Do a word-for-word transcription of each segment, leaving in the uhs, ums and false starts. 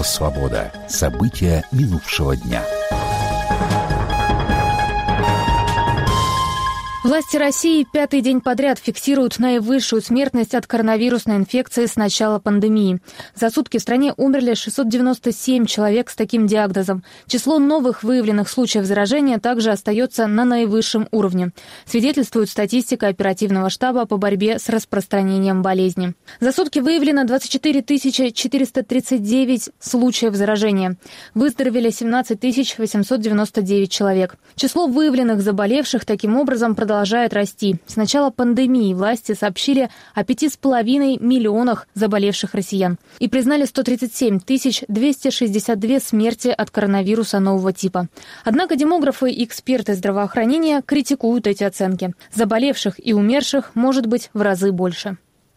Радио «Свобода». События минувшего дня. Власти России пятый день подряд фиксируют наивысшую смертность от коронавирусной инфекции с начала пандемии. За сутки в стране умерли шестьсот девяносто семь человек с таким диагнозом. Число новых выявленных случаев заражения также остается на наивысшем уровне, свидетельствует статистика оперативного штаба по борьбе с распространением болезни. За сутки выявлено двадцать четыре тысячи четыреста тридцать девять случаев заражения. Выздоровели семнадцать тысяч восемьсот девяносто девять человек. Число выявленных заболевших таким образом продолжает продолжает расти. С начала пандемии власти сообщили о пяти с половиной миллионах заболевших россиян и признали сто тридцать семь тысяч двести шестьдесят две смерти от коронавируса нового типа. Однако демографы и эксперты здравоохранения критикуют эти оценки. Заболевших и умерших может быть в разы больше.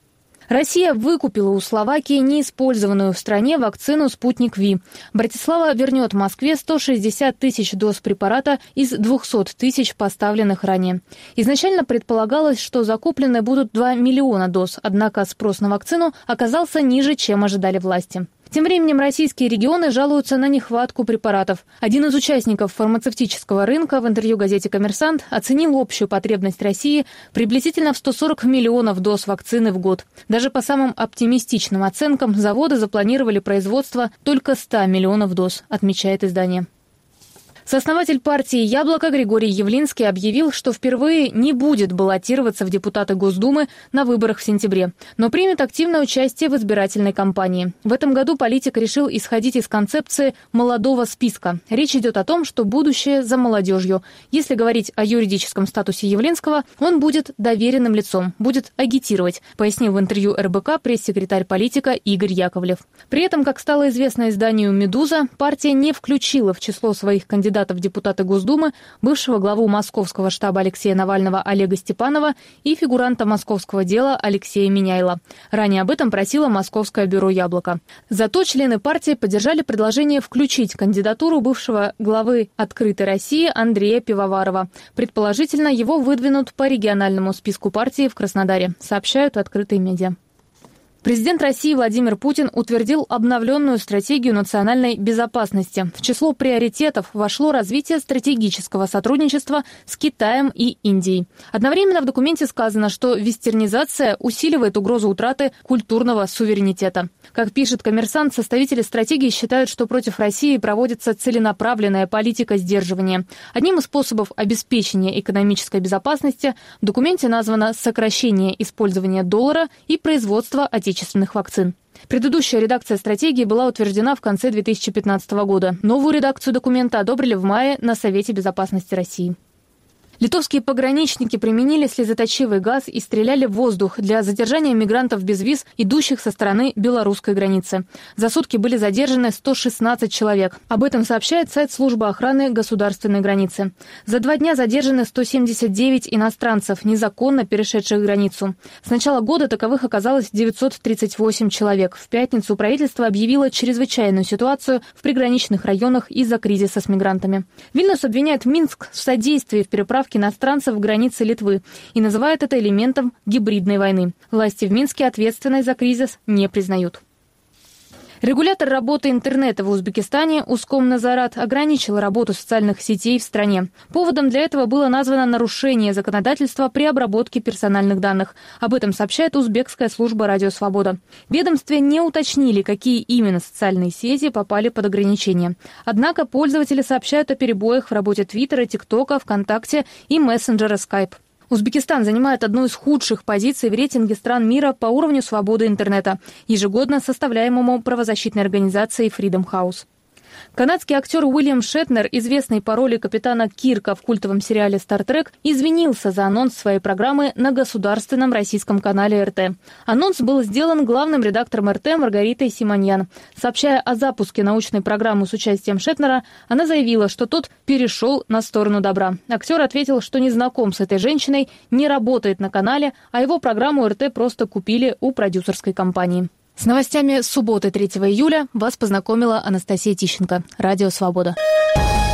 Россия выкупила у Словакии неиспользованную в стране вакцину «Спутник Ви». Братислава вернет Москве сто шестьдесят тысяч доз препарата из двухсот тысяч поставленных ранее. Изначально предполагалось, что закуплены будут два миллиона доз, однако спрос на вакцину оказался ниже, чем ожидали власти. Тем временем российские регионы жалуются на нехватку препаратов. Один из участников фармацевтического рынка в интервью газете «Коммерсант» оценил общую потребность России приблизительно в сто сорок миллионов доз вакцины в год. Даже по самым оптимистичным оценкам заводы запланировали производство только ста миллионов доз, отмечает издание. Сооснователь партии «Яблоко» Григорий Явлинский объявил, что впервые не будет баллотироваться в депутаты Госдумы на выборах в сентябре, но примет активное участие в избирательной кампании. В этом году политик решил исходить из концепции молодого списка. Речь идет о том, что будущее за молодежью. Если говорить о юридическом статусе Явлинского, он будет доверенным лицом, будет агитировать, пояснил в интервью эр бэ ка пресс-секретарь политика Игорь Яковлев. При этом, как стало известно изданию «Медуза», партия не включила в число своих кандидатов в депутаты Госдумы бывшего главу московского штаба Алексея Навального Олега Степанова и фигуранта московского дела Алексея Миняйла. Ранее об этом просило Московское бюро «Яблоко». Зато члены партии поддержали предложение включить кандидатуру бывшего главы «Открытой России» Андрея Пивоварова. Предположительно, его выдвинут по региональному списку партии в Краснодаре, сообщают открытые медиа. Президент России Владимир Путин утвердил обновленную стратегию национальной безопасности. В число приоритетов вошло развитие стратегического сотрудничества с Китаем и Индией. Одновременно в документе сказано, что вестернизация усиливает угрозу утраты культурного суверенитета. Как пишет «Коммерсант», составители стратегии считают, что против России проводится целенаправленная политика сдерживания. Одним из способов обеспечения экономической безопасности в документе названо сокращение использования доллара и производство отечественных вакцин. Предыдущая редакция стратегии была утверждена в конце две тысячи пятнадцатого года. Новую редакцию документа одобрили в мае на Совете безопасности России. Литовские пограничники применили слезоточивый газ и стреляли в воздух для задержания мигрантов без виз, идущих со стороны белорусской границы. За сутки были задержаны сто шестнадцать человек. Об этом сообщает сайт службы охраны государственной границы. За два дня задержаны сто семьдесят девять иностранцев, незаконно перешедших границу. С начала года таковых оказалось девятьсот тридцать восемь человек. В пятницу правительство объявило чрезвычайную ситуацию в приграничных районах из-за кризиса с мигрантами. Вильнюс обвиняет Минск в содействии в переправке иностранцев в границе Литвы и называет это элементом гибридной войны. Власти в Минске ответственность за кризис не признают. Регулятор работы интернета в Узбекистане Уском-Назарат ограничил работу социальных сетей в стране. Поводом для этого было названо нарушение законодательства при обработке персональных данных. Об этом сообщает узбекская служба «Радио Свобода». В ведомстве не уточнили, какие именно социальные сети попали под ограничения. Однако пользователи сообщают о перебоях в работе Твиттера, ТикТока, ВКонтакте и мессенджера Skype. Узбекистан занимает одну из худших позиций в рейтинге стран мира по уровню свободы интернета, ежегодно составляемому правозащитной организацией Freedom House. Канадский актер Уильям Шетнер, известный по роли капитана Кирка в культовом сериале «Стартрек», извинился за анонс своей программы на государственном российском канале эр тэ. Анонс был сделан главным редактором эр тэ Маргаритой Симоньян. Сообщая о запуске научной программы с участием Шетнера, она заявила, что тот перешел на сторону добра. Актер ответил, что не знаком с этой женщиной, не работает на канале, а его программу эр тэ просто купили у продюсерской компании. С новостями субботы третьего июля вас познакомила Анастасия Тищенко. Радио «Свобода».